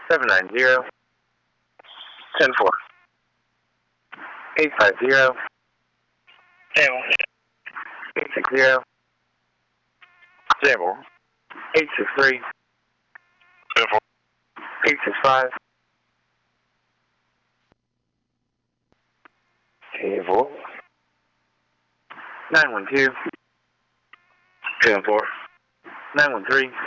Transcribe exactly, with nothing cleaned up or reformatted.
seven nine zero, ten four. eight five zero, Table. eight six zero, Table. eight six three, ten four. eight six five, Table. nine one two, ten four. nine one three,